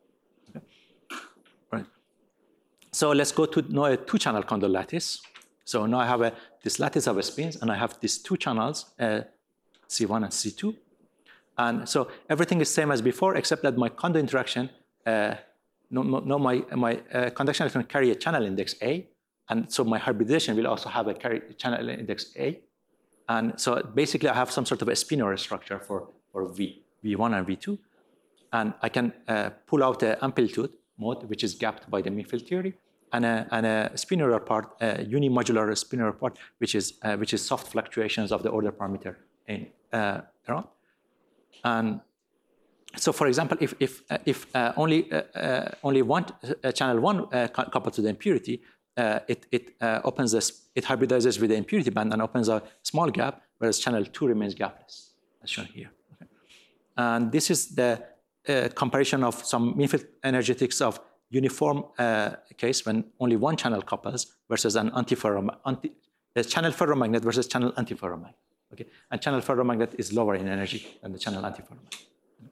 So let's go to now a two-channel Kondo lattice. So now I have a, this lattice of spins, and I have these two channels, uh, C one and C two. And so everything is same as before, except that my Kondo interaction, uh, no, no, no, my, my uh, conduction electron carry a channel index A, and so my hybridization will also have a carry channel index A. And so basically I have some sort of a spinor structure for, for V, V one and V two. And I can uh, pull out the amplitude mode, which is gapped by the mean field theory. and a, and a spinor part, a unimodular spinor part, which is uh, which is soft fluctuations of the order parameter in uh, around. And so, for example, if if uh, if uh, only uh, uh, only one uh, channel one uh, coupled to the impurity, uh, it it uh, opens this, it hybridizes with the impurity band and opens a small gap, whereas channel two remains gapless, as shown here. Okay. And this is the uh, comparison of some mean field energetics of uniform uh, case when only one channel couples versus an antiferrom anti the channel ferromagnet versus channel antiferromagnet. Okay, and channel ferromagnet is lower in energy than the channel antiferromagnet.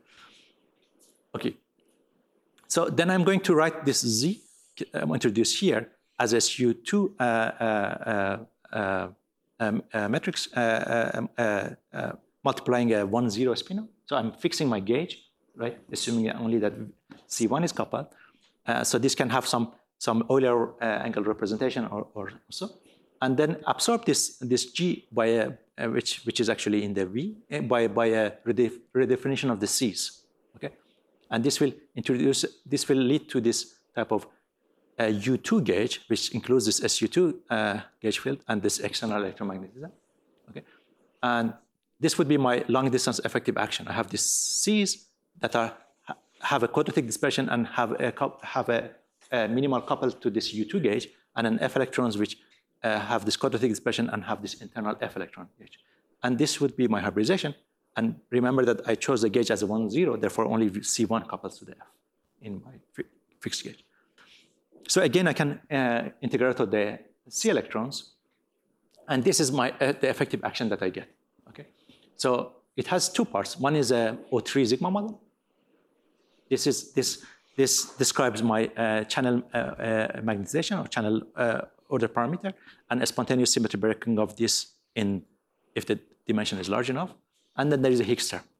Okay, so then I'm going to write this Z I'm introduced here as S U two uh, uh, uh, um, uh, matrix uh, uh, uh, multiplying a one zero spinor. So I'm fixing my gauge, right? Assuming only that C one is coupled. Uh, so this can have some some Euler uh, angle representation or, or so, and then absorb this this G by a uh, which which is actually in the V uh, by by a redef redefinition of the C's. Okay, and this will introduce this will lead to this type of uh, U two gauge, which includes this S U two uh, gauge field and this external electromagnetism. Okay, and this would be my long distance effective action. I have these C's that are have a quadratic dispersion and have a have a, a minimal couple to this U two gauge, and an F electrons which uh, have this quadratic dispersion and have this internal F electron gauge. And this would be my hybridization. And remember that I chose the gauge as a one zero, therefore only C one couples to the F in my fi fixed gauge. So again, I can uh, integrate to the C electrons, and this is my uh, the effective action that I get. Okay, so it has two parts. One is a O three sigma model. This is this this describes my uh, channel uh, uh, magnetization or channel uh, order parameter and a spontaneous symmetry breaking of this in if the dimension is large enough, and then there is a Higgs term.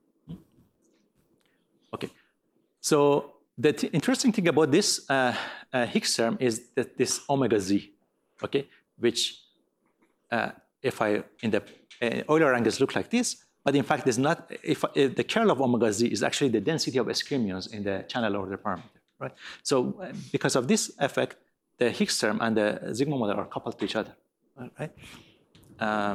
Okay, so the th interesting thing about this uh, uh, Higgs term is that this omega z, okay, which uh, if I in the uh, Euler angles look like this. But in fact, it's not. If, if the curl of omega z is actually the density of skermions in the channel order parameter, right? So uh, because of this effect, the Higgs term and the sigma model are coupled to each other, right? Uh,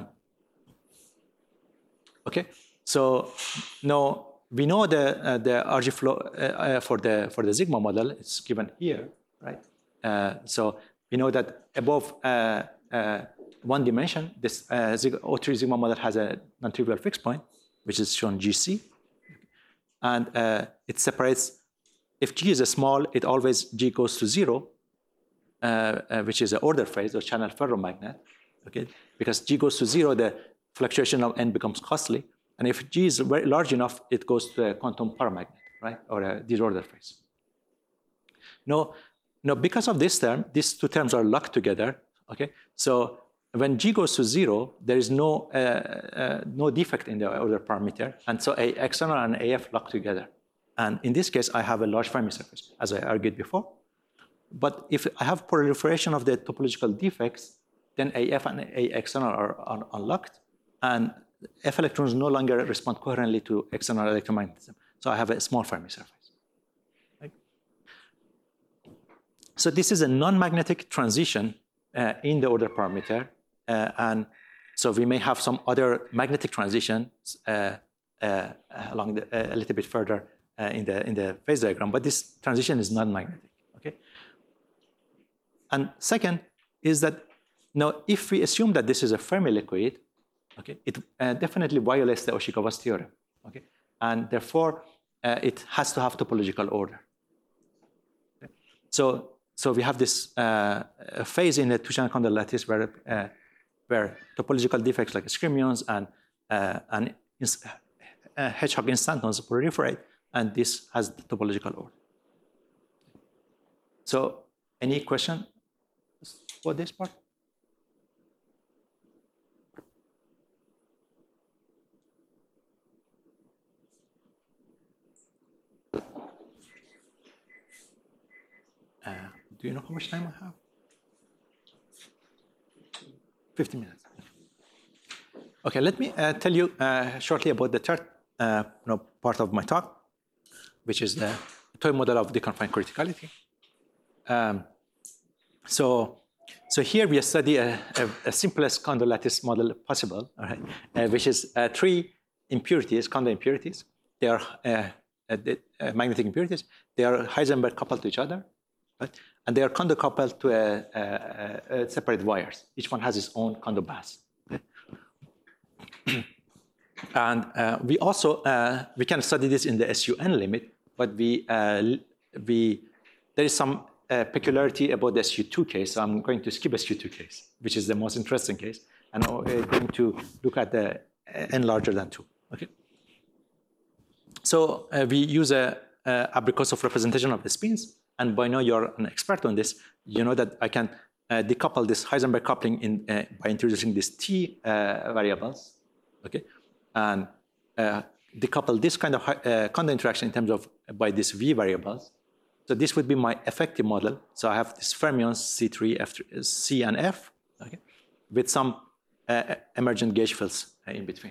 okay. So now we know the uh, the R G flow uh, uh, for the for the sigma model. It's given here, right? Uh, so we know that above. Uh, uh, One dimension, this uh, O three sigma model has a non-trivial fixed point, which is shown G C, and uh, it separates. If G is a small, it always G goes to zero, uh, uh, which is an order phase or channel ferromagnet. Okay, because G goes to zero, the fluctuation of n becomes costly, and if G is very large enough, it goes to a quantum paramagnet, right, or a disorder phase. No, no, because of this term, these two terms are locked together. Okay, so when G goes to zero, there is no uh, uh, no defect in the order parameter, and so A external and A F lock together. And in this case, I have a large Fermi surface, as I argued before. But if I have proliferation of the topological defects, then A F and A external are, are unlocked, and F electrons no longer respond coherently to external electromagnetism. So I have a small Fermi surface. Right? So this is a non-magnetic transition uh, in the order parameter. Uh, and so we may have some other magnetic transitions uh, uh, along the, uh, a little bit further uh, in the in the phase diagram, but this transition is non-magnetic. Okay. And second is that now if we assume that this is a Fermi liquid, okay, it uh, definitely violates the Oshikova's theorem. Okay, and therefore uh, it has to have topological order. Okay? So so we have this uh, phase in the two-channel condor lattice where uh, where topological defects like skermions and uh, and uh, hedgehog instantons proliferate, and this has the topological order. So, any question for this part? Uh, do you know how much time I have? fifteen minutes. Okay, let me uh, tell you uh, shortly about the third uh, you know, part of my talk, which is the toy model of deconfined criticality. Um, so, so here we study a, a, a simplest Kondo lattice model possible, all right, uh, which is uh, three impurities, Kondo impurities. They are uh, uh, uh, magnetic impurities. They are Heisenberg coupled to each other, right? And they are Kondo coupled to a, a, a separate wires. Each one has its own Kondo bus. Okay? And uh, we also uh, we can study this in the S U N limit, but we uh, we there is some uh, peculiarity about the S U two case. So I'm going to skip S U two case, which is the most interesting case, and I'm going to look at the n larger than two. Okay. So uh, we use a, a Abrikosov representation of the spins, and by now you're an expert on this. You know that I can uh, decouple this Heisenberg coupling in uh, by introducing these T uh, variables. Okay. And uh, decouple this kind of uh, Kondo interaction in terms of uh, by these V variables. So this would be my effective model. So I have these fermions C three, F three, C and F, okay, with some uh, emergent gauge fields uh, in between.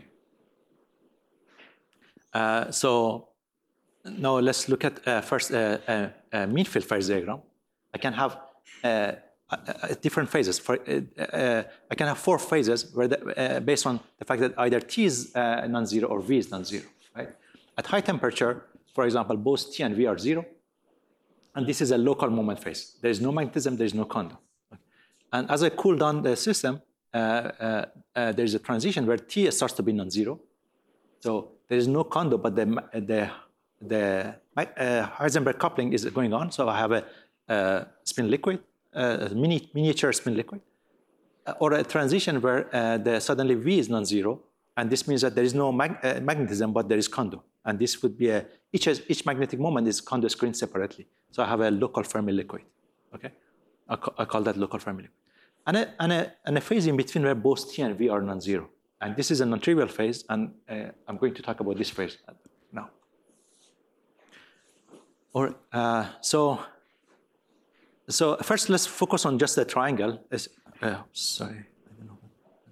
Uh, so now let's look at uh, first uh, uh, uh, mean field phase diagram. I can have uh, Uh, different phases. For, uh, uh, I can have four phases where the, uh, based on the fact that either T is uh, non-zero or V is non-zero, right? At high temperature, for example, both T and V are zero, and this is a local moment phase. There is no magnetism, there is no Kondo. Okay? And as I cool down the system, uh, uh, uh, there is a transition where T starts to be non-zero. So there is no Kondo, but the, the, the uh, Heisenberg coupling is going on. So I have a, a spin liquid, a mini, miniature spin liquid, or a transition where uh, the suddenly V is non-zero, and this means that there is no mag uh, magnetism, but there is Kondo. And this would be a, each, each magnetic moment is Kondo screened separately. So I have a local Fermi liquid, okay? I, ca I call that local Fermi liquid. And a, and, a, and a phase in between where both T and V are non-zero. And this is a non-trivial phase, and uh, I'm going to talk about this phase now. Or, uh, so, So first, let's focus on just the triangle. Uh, sorry, I don't know.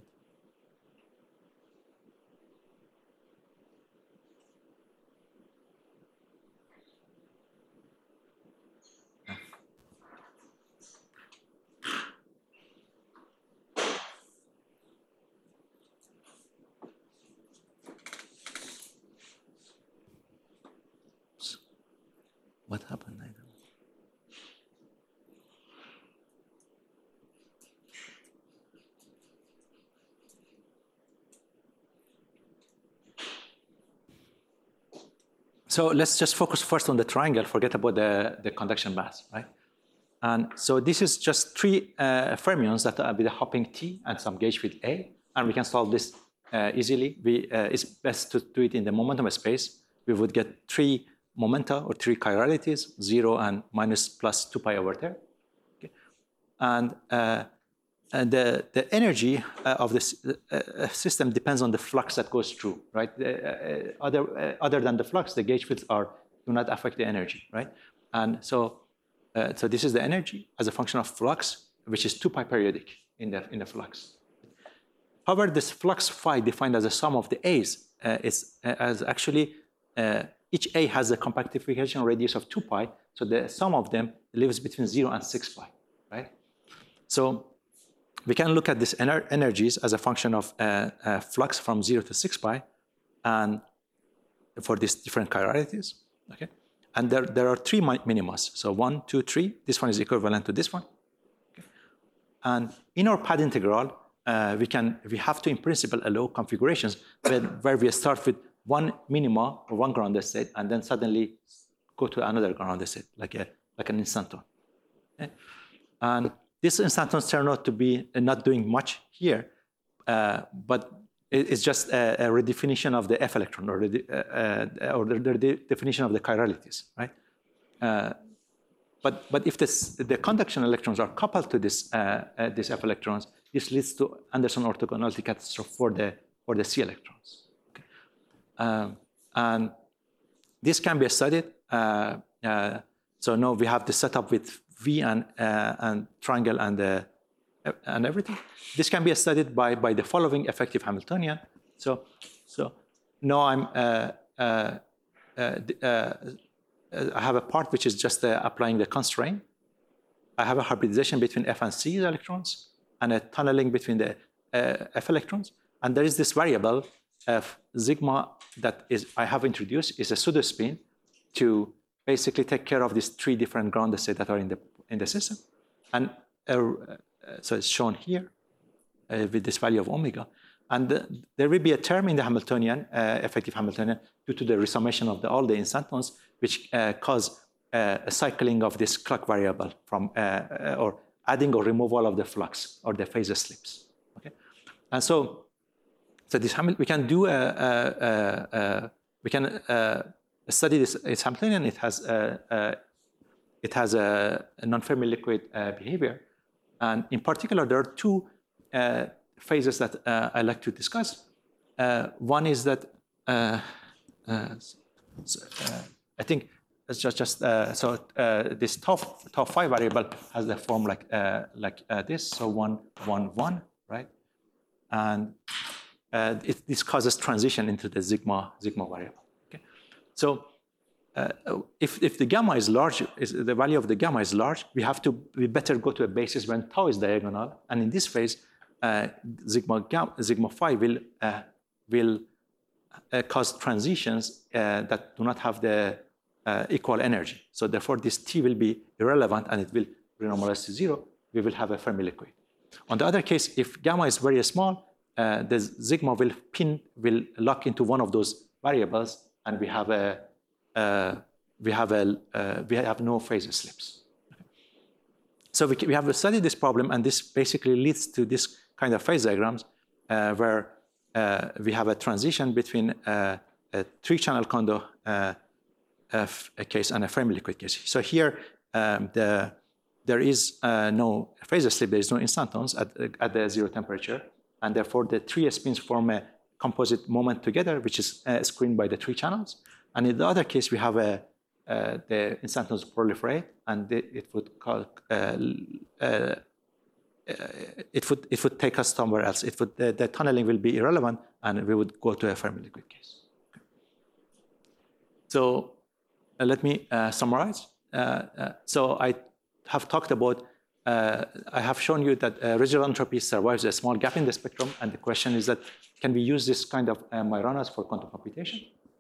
What happened? I don't know. So let's just focus first on the triangle, forget about the, the conduction mass, right? And so this is just three uh, fermions that are with a hopping T and some gauge field A, and we can solve this uh, easily. We, uh, it's best to do it in the momentum space. We would get three momenta or three chiralities, zero and minus plus two pi over there. Okay. And, uh, and the, the energy uh, of this uh, system depends on the flux that goes through, right? Uh, uh, other, uh, other than the flux, the gauge fields are, do not affect the energy, right? And so, uh, so this is the energy as a function of flux, which is two pi periodic in the, in the flux. However, this flux phi defined as a sum of the A's uh, is uh, as actually uh, each A has a compactification radius of two pi, so the sum of them lives between zero and six pi, right? So we can look at these ener energies as a function of uh, uh, flux from zero to six pi, and for these different chiralities, okay? And there, there are three minimas. So one, two, three. This one is equivalent to this one. Okay? And in our pad integral, uh, we can we have to, in principle, allow configurations where, where we start with one minima or one grounded state, and then suddenly go to another grounded state, like a like an instanton. Okay? And these instantons turn out to be not doing much here, uh, but it's just a, a redefinition of the F electron, or the, uh, or the, the definition of the chiralities, right? Uh, but but if this, the conduction electrons are coupled to this uh, uh, these F electrons, this leads to Anderson orthogonality catastrophe for the for the C electrons. Okay. Um, and this can be studied. Uh, uh, so now we have the setup with V and uh, and triangle and uh, and everything. This can be studied by by the following effective Hamiltonian. So so now I'm uh, uh, uh, uh, I have a part which is just uh, applying the constraint. I have a hybridization between F and C electrons and a tunneling between the uh, F electrons. And there is this variable of sigma that is I have introduced is a pseudospin to basically take care of these three different ground states that are in the in the system. And uh, so it's shown here uh, with this value of omega. And uh, there will be a term in the Hamiltonian, uh, effective Hamiltonian, due to the resummation of the, all the instantons, which uh, cause uh, a cycling of this clock variable from, uh, uh, or adding or removal of the flux or the phase slips. Okay, and so, so this Hamil we can do a, a, a, a we can uh, study this. It's Hamiltonian. It has a, a it has a, a non-Fermi liquid uh, behavior, and in particular, there are two uh, phases that uh, I like to discuss. Uh, one is that uh, uh, so, uh, I think it's just just uh, so uh, this top top five variable has the form like uh, like uh, this. So one one one, right? And uh, it, this causes transition into the sigma sigma variable. Okay, so. Uh, if, if the gamma is large, is the value of the gamma is large, we have to, we better go to a basis when tau is diagonal. And in this phase, uh, sigma, gamma, sigma phi will, uh, will uh, cause transitions uh, that do not have the uh, equal energy. So therefore, this T will be irrelevant and it will renormalize to zero. We will have a Fermi liquid. On the other case, if gamma is very small, uh, the sigma will pin, will lock into one of those variables, and we have a Uh, we have a uh, we have no phase slips. Okay. So we, we have studied this problem, and this basically leads to this kind of phase diagrams uh, where uh, we have a transition between uh, a three-channel Kondo uh, F a case and a Fermi liquid case. So here um, the there is uh, no phase slip, there is no instantons at at the zero temperature, and therefore the three spins form a composite moment together, which is uh, screened by the three channels. And in the other case, we have a, uh, the instantons proliferate, and the, it would call, uh, uh, it would it would take us somewhere else. It would the, the tunneling will be irrelevant, and we would go to a Fermi liquid case. Okay. So uh, let me uh, summarize. Uh, uh, so I have talked about. Uh, I have shown you that uh, residual entropy survives a small gap in the spectrum, and the question is that can we use this kind of uh, Majoranas for quantum computation?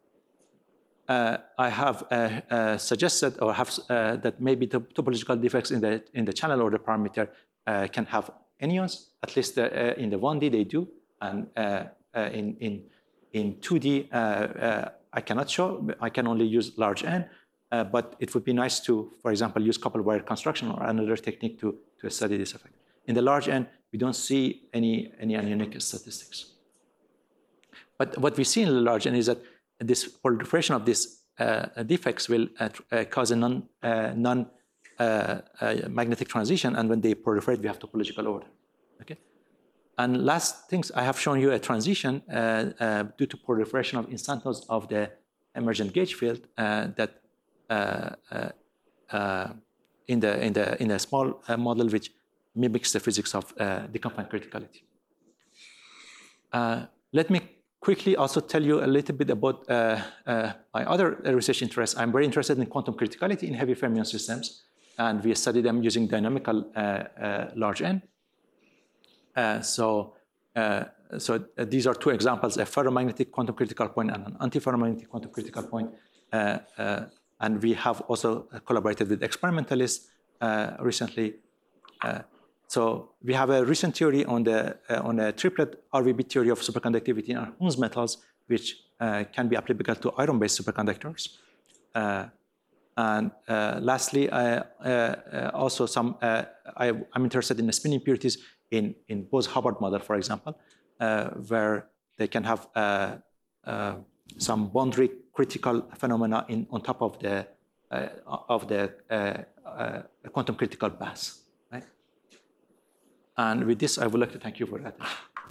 Uh, I have uh, uh, suggested or have uh, that maybe the topological defects in the in the channel order parameter uh, can have anyons. At least uh, in the one D they do, and uh, uh, in in in two D uh, uh, I cannot show. I can only use large N, uh, but it would be nice to, for example, use coupled wire construction or another technique to to study this effect. In the large N, we don't see any any unique statistics. But what we see in the large N is that this proliferation of these uh, defects will uh, uh, cause a non, uh, non uh, uh, magnetic transition, and when they proliferate, we have topological order. Okay, and last things, I have shown you a transition uh, uh, due to proliferation of instantons of the emergent gauge field uh, that uh, uh, uh, in the in the in a small uh, model which mimics the physics of uh, deconfined criticality. Uh, let me quickly also tell you a little bit about uh, uh, my other research interests. I'm very interested in quantum criticality in heavy fermion systems, and we study them using dynamical uh, uh, large N. Uh, so uh, so uh, these are two examples, a ferromagnetic quantum critical point and an antiferromagnetic quantum critical point. Uh, uh, and we have also collaborated with experimentalists uh, recently. Uh, So we have a recent theory on the uh, on a triplet R V B theory of superconductivity in Hund's metals, which uh, can be applicable to iron-based superconductors. Uh, and uh, lastly, uh, uh, also some uh, I, I'm interested in the spin impurities in in Bose-Hubbard model, for example, uh, where they can have uh, uh, some boundary critical phenomena in on top of the uh, of the uh, uh, quantum critical bass. And with this, I would like to thank you for that.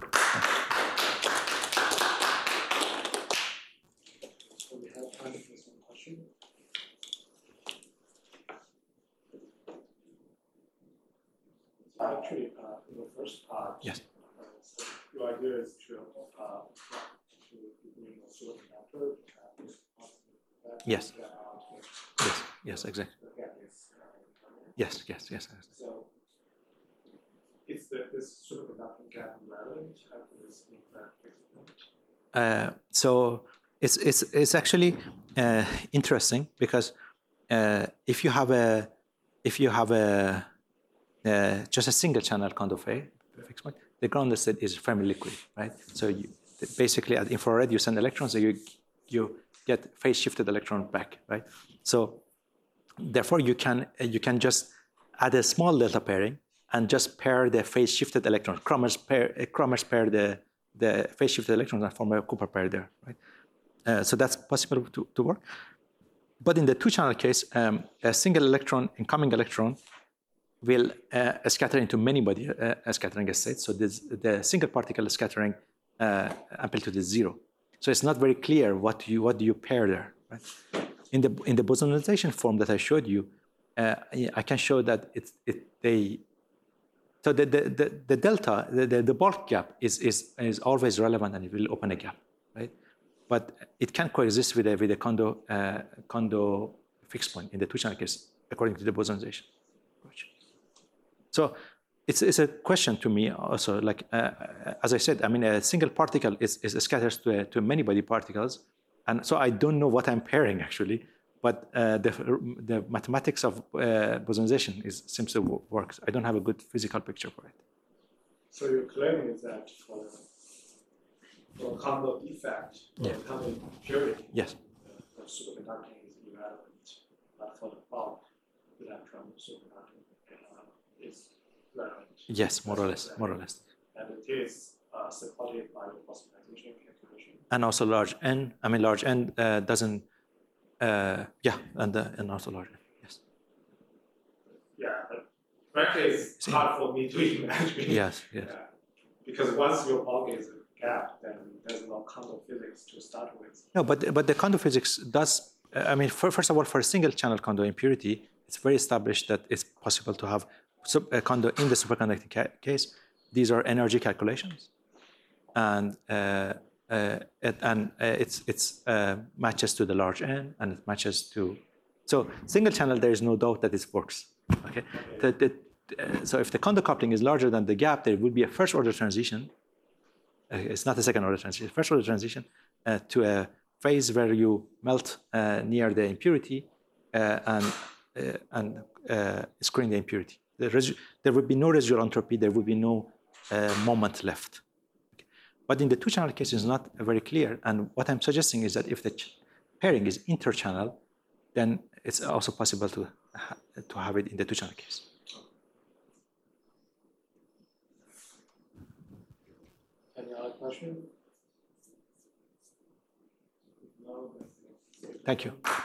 So we have time for some question. Actually, uh, in the first part, yes. So your idea is to uh, to bring a superconductor. Uh, yes. Yes. Yes. Exactly. Yes, yes, yes. yes. So is the, this superconducting gap relevant after this infrared fixed point? Uh, so it's it's it's actually uh, interesting because uh, if you have a if you have a uh, just a single channel condo phase fixed point, the ground state is Fermi liquid, right? So you, basically at infrared you send electrons, so you you get phase shifted electron back, right? So therefore you can you can just add a small delta pairing and just pair the phase shifted electrons. Kramers pair Kramers pair the the phase shifted electrons and form a Cooper pair there, right? Uh, so that's possible to, to work. But in the two-channel case, um, a single electron, incoming electron, will uh, scatter into many body uh, scattering states. So this, the single particle scattering uh, amplitude is zero. So it's not very clear what you what do you pair there. Right? In the in the bosonization form that I showed you, uh, I can show that it's it they. So the the the, the delta the, the the bulk gap is is is always relevant and it will open a gap, right? But it can coexist with a with a condo uh, condo fixed point in the two-channel case according to the bosonization approach. So it's it's a question to me also. Like uh, as I said, I mean a single particle is is scatters to a, to many body particles, and so I don't know what I'm pairing actually. But uh, the the mathematics of uh, bosonization is seems to work. I don't have a good physical picture for it. So your claim is that for the for condo defect, for Yeah. the condo impurity, Yes. the superconducting is irrelevant, but for the bulk electron superconducting uh, is relevant. Yes, more or less, more or less. And it is uh, supported by the bosonization calculation. And also large n. I mean, large n uh, doesn't. Uh, yeah, and uh, and also large n. Yes. Yeah, but frankly, it's hard for me to imagine. Yes. Yes. Yeah. Because once your bulk is a gap, then there's no condo physics to start with. No, but but the condo physics does. Uh, I mean, for, first of all, for a single channel condo impurity, it's very established that it's possible to have sub, a condo in the superconducting ca case. These are energy calculations, and uh, uh, it, and uh, it's it's uh, matches to the large n, and it matches to. So single channel, there is no doubt that it works. Okay. The, the, uh, so if the condo coupling is larger than the gap, there would be a first order transition. Uh, it's not a second order transition. First order transition uh, to a phase where you melt uh, near the impurity uh, and uh, and uh, screen the impurity. The there would be no residual entropy. There would be no uh, moment left. Okay. But in the two-channel case, it's not very clear. And what I'm suggesting is that if the pairing is interchannel, then it's also possible to ha to have it in the two-channel case. Any other question? No. Thank you.